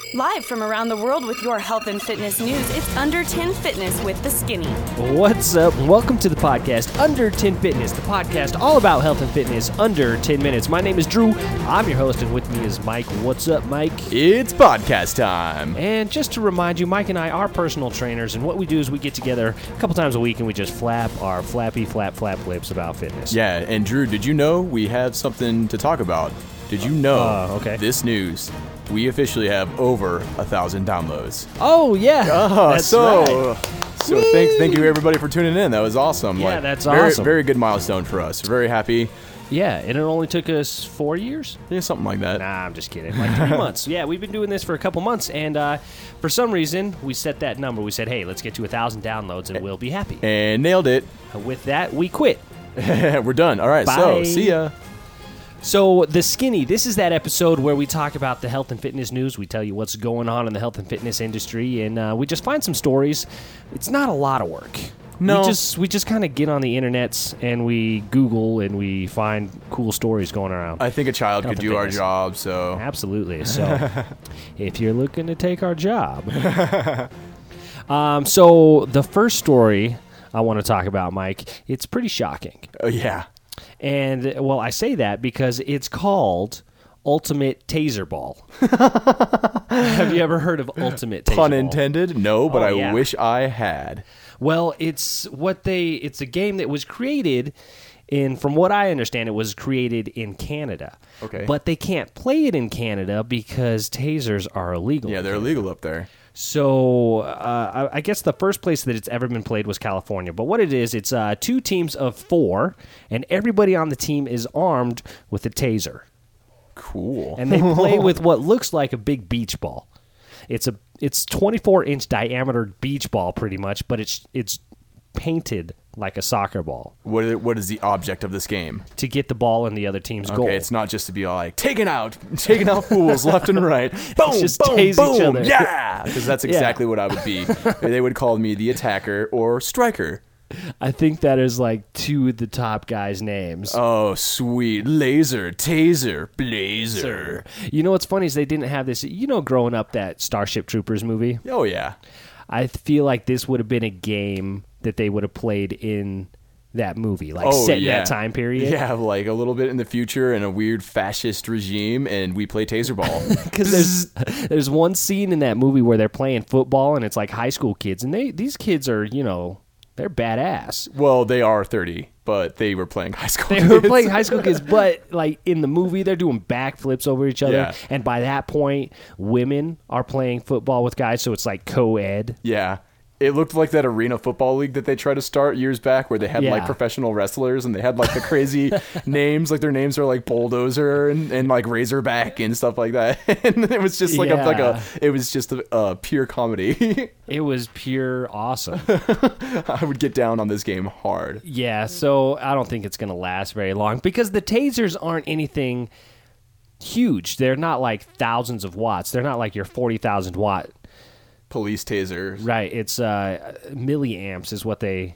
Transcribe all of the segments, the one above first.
Live from around the world with your health and fitness news, it's Under 10 Fitness with The Skinny. What's up? Welcome to the podcast, Under 10 Fitness, the podcast all about health and fitness under 10 minutes. My name is Drew. I'm your host, and with me is Mike. What's up, Mike? It's podcast time. And just to remind you, Mike and I are personal trainers, and what we do is we get together a couple times a week and we just flap our flap lips about fitness. Yeah, and Drew, did you know we have something to talk about? Did you know this news? We officially have over 1,000 downloads. Oh, yeah. That's right. So thank you everybody for tuning in. That was awesome. Yeah, that's awesome. Very good milestone for us. We're very happy. Yeah, and it only took us 4 years? Yeah, something like that. Nah, I'm just kidding. Like 3 months. Yeah, we've been doing this for a couple months, and for some reason, we set that number. We said, hey, let's get to 1,000 downloads, and we'll be happy. And nailed it. With that, we quit. We're done. All right, Bye. So see ya. So, The Skinny, this is that episode where we talk about the health and fitness news. We tell you what's going on in the health and fitness industry, and we just find some stories. It's not a lot of work. No. We just kind of get on the internets, and we Google, and we find cool stories going around. I think a child Health could and do fitness. our job, so. Absolutely. So, if you're looking to take our job. So, the first story I want to talk about, Mike, it's pretty shocking. Oh, yeah. And, well, I say that because it's called Ultimate Taser Ball. Have you ever heard of Ultimate Taser Ball? Pun intended? No, but yeah. I wish I had. Well, it's a game that was created from what I understand, it was created in Canada. Okay. But they can't play it in Canada because tasers are illegal. Yeah, they're illegal up there. So I guess the first place that it's ever been played was California. But what it is, it's 2 teams of 4, and everybody on the team is armed with a taser. Cool. And they play with what looks like a big beach ball. It's 24-inch diameter beach ball pretty much, but it's painted like a soccer ball. What is the object of this game? To get the ball in the other team's goal. Okay, it's not just to be all like, taking out fools left and right. Boom, just boom, tase boom, each other. yeah! Because that's exactly what I would be. They would call me the attacker or striker. I think that is like 2 of the top guys' names. Oh, sweet. Laser, taser, blazer. You know what's funny is they didn't have this, growing up, that Starship Troopers movie? Oh, yeah. I feel like this would have been a game that they would have played in that movie, like set in that time period. Yeah, like a little bit in the future in a weird fascist regime, and we play taser ball. Because there's one scene in that movie where they're playing football, and it's like high school kids, and these kids are, they're badass. Well, they are 30, but they were playing high school kids. They were playing high school kids, but like in the movie, they're doing backflips over each other. Yeah. And by that point, women are playing football with guys, so it's like co-ed. Yeah. It looked like that arena football league that they tried to start years back where they had like professional wrestlers and they had like the crazy names. Like their names are like Bulldozer and like Razorback and stuff like that. And it was just like it was just a pure comedy. It was pure awesome. I would get down on this game hard. Yeah, so I don't think it's going to last very long because the tasers aren't anything huge. They're not like thousands of watts. They're not like your 40,000 watt police tasers. Right. It's milliamps is what they...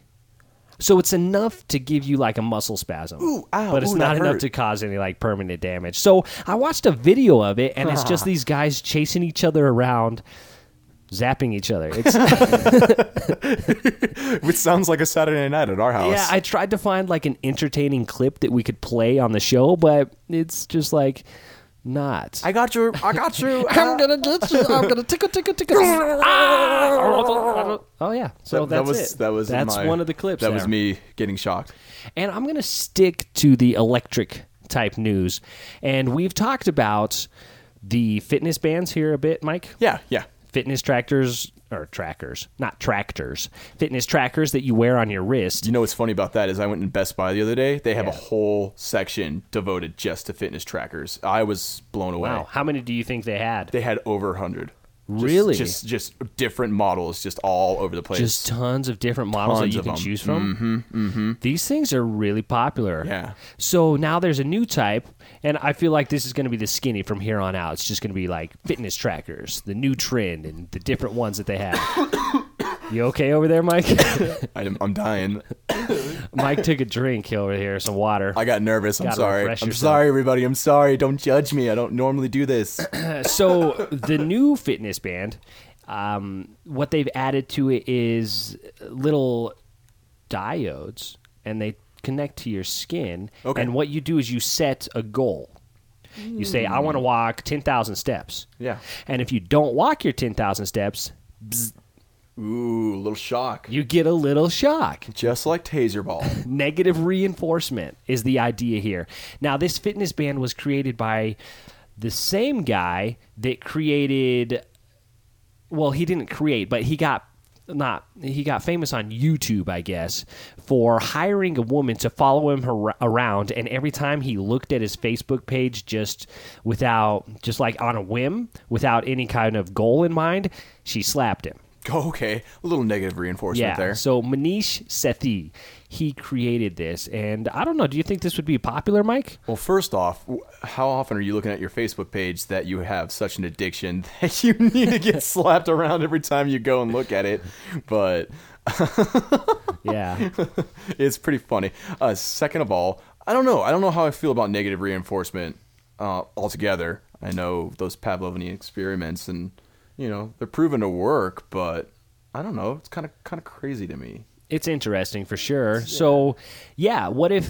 So it's enough to give you like a muscle spasm. Ooh, ow, but it's not enough to cause any like permanent damage. So I watched a video of it, and it's just these guys chasing each other around, zapping each other. Which sounds like a Saturday night at our house. Yeah, I tried to find like an entertaining clip that we could play on the show, but it's just like... Not. I got you. I'm gonna get you. I'm gonna tickle. Oh yeah. So that's one of the clips. That was me getting shocked. And I'm gonna stick to the electric type news. And we've talked about the fitness bands here a bit, Mike. Yeah. Fitness trackers. Or trackers, not tractors. Fitness trackers that you wear on your wrist. You know what's funny about that is I went in Best Buy the other day. They have a whole section devoted just to fitness trackers. I was blown away. Wow. How many do you think they had? They had over 100. Really? Just different models, just all over the place. Just tons of different models that you can choose from. These things are really popular. Yeah. So now there's a new type, and I feel like this is going to be the Skinny from here on out. It's just going to be like fitness trackers, the new trend, and the different ones that they have. You okay over there, Mike? I'm dying. Mike took a drink over here, some water. I got nervous. I'm Gotta sorry. refresh I'm yourself. sorry, everybody. I'm sorry. Don't judge me. I don't normally do this. So the new fitness band, what they've added to it is little diodes, and they connect to your skin. Okay. And what you do is you set a goal. You say, I want to walk 10,000 steps. Yeah. And if you don't walk your 10,000 steps, Ooh, a little shock. you get a little shock. Just like Taser Ball. Negative reinforcement is the idea here. Now, this fitness band was created by the same guy that created, well, he didn't create, but he got famous on YouTube, I guess, for hiring a woman to follow him around, and every time he looked at his Facebook page just like on a whim, without any kind of goal in mind, she slapped him. Oh, okay. A little negative reinforcement there. So Manish Sethi, he created this, and I don't know, do you think this would be popular, Mike? Well, first off, how often are you looking at your Facebook page that you have such an addiction that you need to get slapped around every time you go and look at it? But Yeah. it's pretty funny. Second of all, I don't know. I don't know how I feel about negative reinforcement altogether. I know those Pavlovian experiments, and they're proven to work, but I don't know. It's kind of crazy to me. It's interesting for sure. Yeah. So, yeah, what if,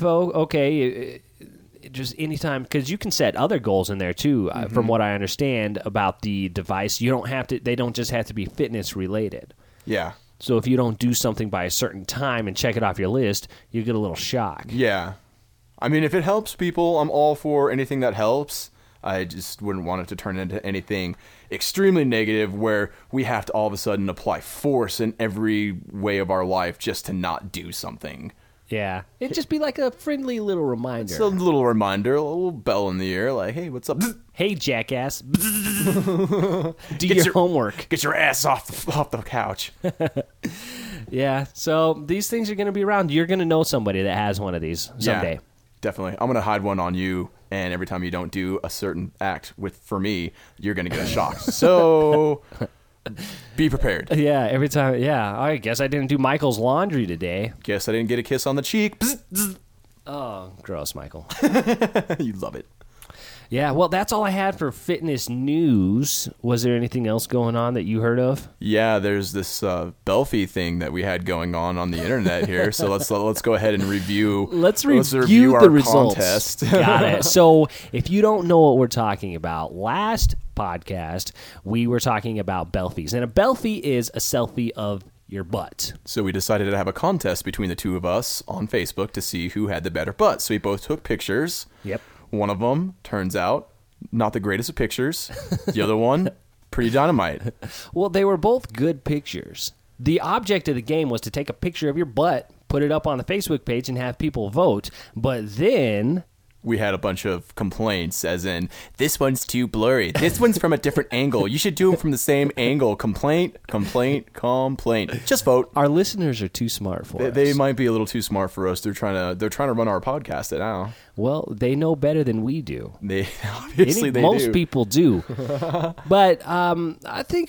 just anytime, because you can set other goals in there too, from what I understand about the device. They don't just have to be fitness related. Yeah. So if you don't do something by a certain time and check it off your list, you get a little shock. Yeah. I mean, if it helps people, I'm all for anything that helps. I just wouldn't want it to turn into anything extremely negative where we have to all of a sudden apply force in every way of our life just to not do something. Yeah. It'd just be like a friendly little reminder. It's a little reminder, a little bell in the ear, like, hey, what's up? Hey, jackass. Do your homework. Get your ass off the couch. Yeah. So these things are going to be around. You're going to know somebody that has one of these someday. Yeah, definitely. I'm going to hide one on you. And every time you don't do a certain act for me, you're going to get a shock. So be prepared. Yeah, every time. Yeah, I guess I didn't do Michael's laundry today. Guess I didn't get a kiss on the cheek. Oh, gross, Michael. You love it. Yeah, well, that's all I had for fitness news. Was there anything else going on that you heard of? Yeah, there's this Belfie thing that we had going on the internet here. So let's go ahead and review. Let's review our the results. Contest. Got it. So if you don't know what we're talking about, last podcast we were talking about Belfies, and a Belfie is a selfie of your butt. So we decided to have a contest between the two of us on Facebook to see who had the better butt. So we both took pictures. Yep. One of them, turns out, not the greatest of pictures. The other one, pretty dynamite. Well, they were both good pictures. The object of the game was to take a picture of your butt, put it up on the Facebook page, and have people vote. But then we had a bunch of complaints, as in, this one's too blurry. This one's from a different angle. You should do them from the same angle. Complaint. Just vote. Our listeners are too smart for us. They might be a little too smart for us. They're trying to run our podcast now. Well, they know better than we do. They obviously they most do. People do. But I think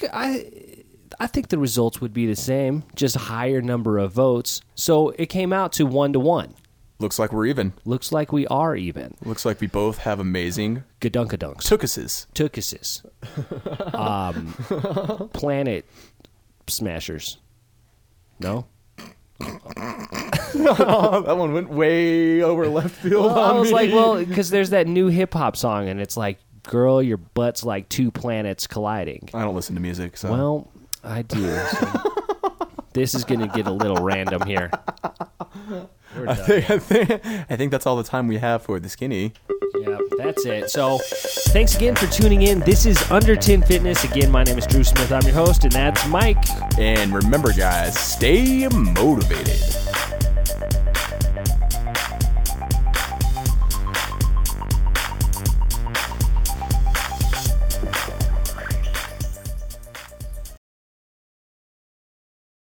the results would be the same, just a higher number of votes. So it came out to 1-1. Looks like we're even. Looks like we are even. Looks like we both have amazing Gadunkadunks. Tookuses. Planet smashers. No? That one went way over left field. Well, I was like, because there's that new hip hop song, and it's like, girl, your butt's like two planets colliding. I don't listen to music, so. Well, I do. So this is going to get a little random here. I think that's all the time we have for the skinny. Yeah, that's it. So thanks again for tuning in. This is Under 10 Fitness. Again, my name is Drew Smith. I'm your host, and that's Mike. And remember, guys, stay motivated.